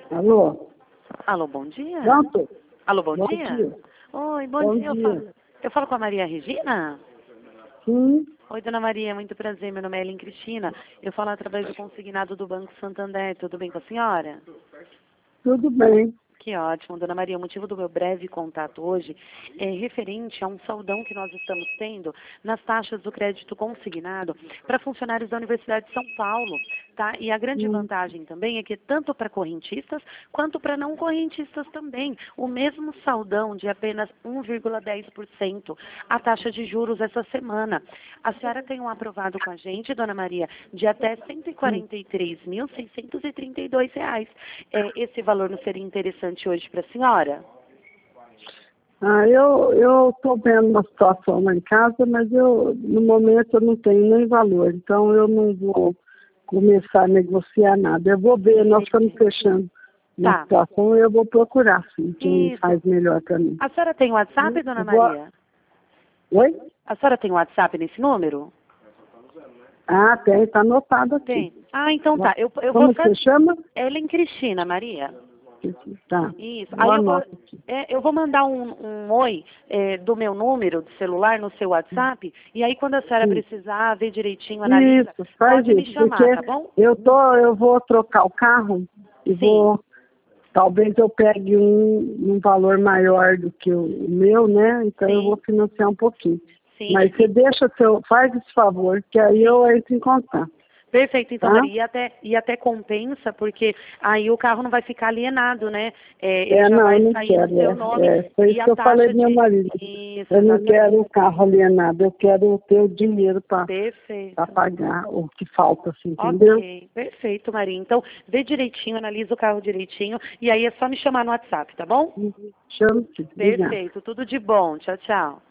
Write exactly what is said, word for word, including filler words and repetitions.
Alô? Alô, bom dia. Pronto? Alô, bom, Bom dia. dia. Oi, bom, Bom dia. Eu dia. falo, eu falo com a Maria Regina? Sim, Oi, dona Maria, muito prazer. Meu nome é Ellen Cristina. Eu falo através do consignado do Banco Santander. Tudo bem com a senhora? tudo bem. Que ótimo, dona Maria. O motivo do meu breve contato hoje é referente a um saldão que nós estamos tendo nas taxas do crédito consignado para funcionários da Universidade de São Paulo, tá? E a grande Hum. vantagem também é que tanto para correntistas quanto para não correntistas também, o mesmo saldão de apenas um vírgula dez por cento a taxa de juros essa semana. A senhora tem um aprovado com a gente, dona Maria, de até cento e quarenta e três mil, seiscentos e trinta e dois reais. É, esse valor não seria interessante hoje para a senhora? Ah, eu eu estou vendo uma situação lá em casa, mas eu no momento eu não tenho nem valor, então eu não vou começar a negociar nada. Eu vou ver, nós estamos fechando uma Tá. situação e eu vou procurar sim, quem Isso. faz melhor para mim. A senhora tem WhatsApp, Hum, dona vou- Maria? Oi? A senhora tem WhatsApp nesse número? Ah, tem, está anotado aqui. Tem. Ah, então tá. Eu, eu Como vou que fazer. você chama? Ellen Cristina, Maria. Tá. Isso. Eu Aí eu vou, anoto aqui. é, eu vou mandar um, um oi é, do meu número de celular no seu WhatsApp. E aí quando a senhora Sim. precisar ver direitinho, analisa, Isso, faz pode me isso, chamar, porque tá bom? eu, tô, eu vou trocar o carro e Sim. vou, talvez eu pegue um, um valor maior do que o meu, né? Então eu Sim. vou financiar um pouquinho. Sim. Mas você deixa seu, faz esse favor, que aí eu entro em contato. Perfeito, então, Tá? Maria, e até, e até compensa, porque aí o carro não vai ficar alienado, né? É, ele É, já não, vai eu não sair quero. no seu É, nome é, foi e isso a que eu falei taxa pro meu de... marido. Isso, Eu não exatamente. quero o carro alienado, eu quero ter o dinheiro para Perfeito. pagar o que falta, assim, entendeu? Ok, perfeito, Maria. Então, vê direitinho, analisa o carro direitinho, e aí é só me chamar no WhatsApp, tá bom? Chamo-te. Obrigada. Perfeito, tudo de bom. Tchau, tchau.